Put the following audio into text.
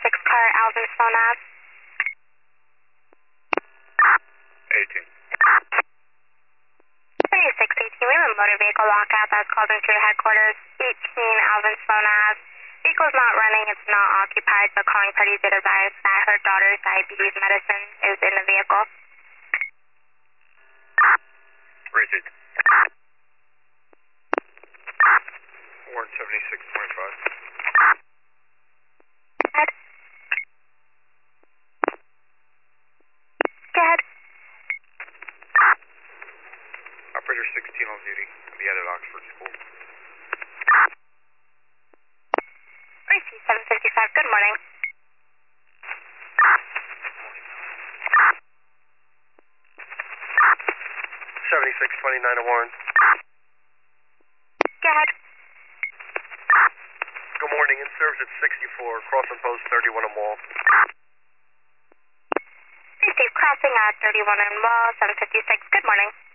car, Alvin Sloan Ave. 18. 7618, we have a motor vehicle lockout that's called into your headquarters, 18 Alvin Sloan Ave. Vehicle's not running, it's not occupied, but calling party did advise that her daughter's diabetes medicine is in the vehicle. Rigid. Warrant 7625. Go ahead. Go ahead. Operator 16 on duty. Be at Oxford School. Receive 755, good morning. 7629 to Warren. Go ahead. Good morning. In service at 64, crossing post 31 on Wall. Receive crossing at 31 and Wall, 756, good morning.